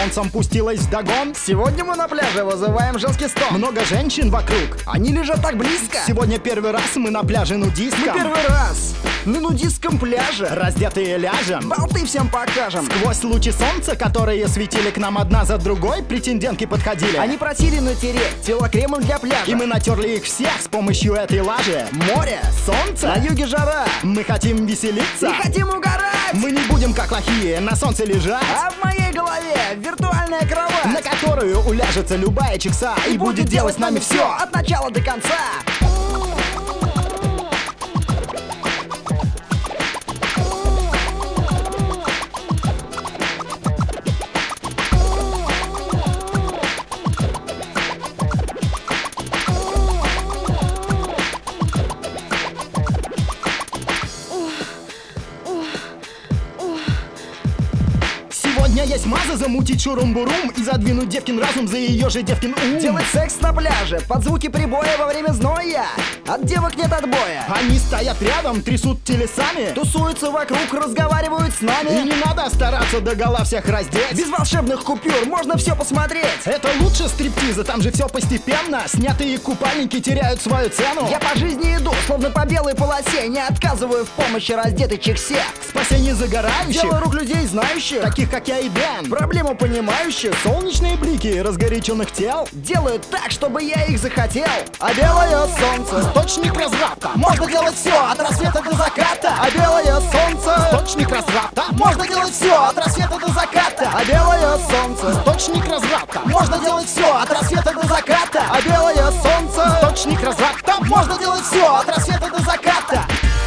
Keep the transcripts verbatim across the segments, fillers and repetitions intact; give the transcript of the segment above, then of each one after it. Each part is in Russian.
солнцем пустилась вдогон. Сегодня мы на пляже вызываем женский стон. Много женщин вокруг, Они лежат так близко. сегодня первый раз мы на пляже нудистском. Мы первый раз на нудистском пляже. Раздетые ляжем. Болты всем покажем. Сквозь лучи солнца, которые светили к нам одна за другой, претендентки подходили. Они просили натереть тело кремом для пляжа. И мы натерли их всех с помощью этой лажи. Море, Солнце, на юге жара. мы хотим веселиться. Не хотим угорать. Мы не будем как лохие на солнце лежать, А в моей голове виртуальная кровать, на которую уляжется любая чикса и будет делать с нами все. от начала до конца. Сегодня есть маза замутить шурум-бурум и задвинуть девкин разум за ее же девкин ум. Делать секс на пляже под звуки прибоя во время зноя. От девок нет отбоя. Они стоят рядом, трясут телесами, Тусуются вокруг, разговаривают с и нами. не надо стараться догола всех раздеть. Без волшебных купюр можно все посмотреть. Это лучше стриптиза, там же все постепенно. Снятые купальники теряют свою цену. Я по жизни иду, словно по белой полосе. Не отказываю в помощи раздетой чиксе. Спасение загорающих, Дело рук людей знающих, таких как я и Дэн. проблему понимающих. Солнечные блики разгоряченных тел. Делают так, чтобы я их захотел. А белое солнце, Источник разврата. можно делать все от рассвета до заката. А белое солнце. Источник разврата. Можно делать все от рассвета до заката. А белое солнце, Источник разврата. можно делать все от рассвета до заката. А белое солнце. Источник разврата. Можно делать все от рассвета до заката.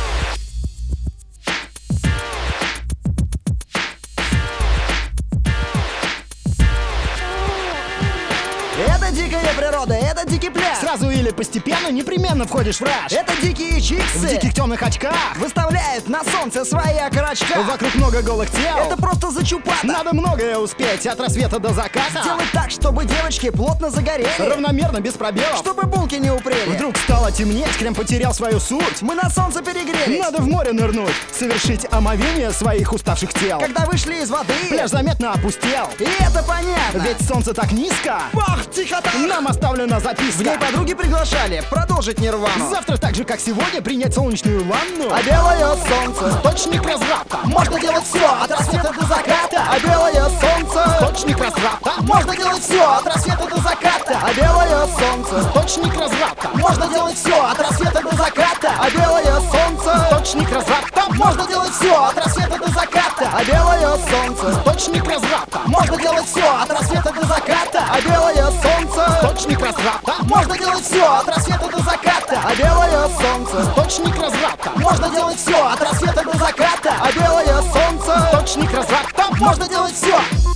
Это дикая природа, это дикий пляж. Сразу или постепенно непременно входишь в раж. Это дикие В чиксы диких темных очках. выставляет на солнце свои окорочка. Вокруг много голых тел. Это просто зачупата. Надо многое успеть от рассвета до заката. Сделать так, чтобы девочки плотно загорели, Равномерно, без пробелов. чтобы булки не упрели. Вдруг стало темнеть, крем потерял свою суть. Мы на солнце перегрелись. Надо в море нырнуть, совершить омовение своих уставших тел. Когда вышли из воды, Пляж заметно опустел. и это понятно. Ведь солнце так низко. Бах, тихота. Нам оставлена В ней записка. подруги приглашали продолжить нирвану. Завтра так же, как сегодня, принять солнечную ванну. А белое солнце, Источник разврата. можно делать все от рассвета до заката. А белое солнце. Источник разврата. Можно делать все от рассвета до заката. А белое солнце, Источник разврата. можно делать все от рассвета до заката. А белое солнце. Источник разврата. Можно делать все от рассвета до заката. А белое солнце, Источник разврата. можно делать все от рассвета до заката. А белое солнце. Источник разврата. Можно делать все от рассвета до заката. А белое солнце, Источник разврата. можно делать все от рассвета до заката. А белое солнце. Источник разврата. Можно делать все.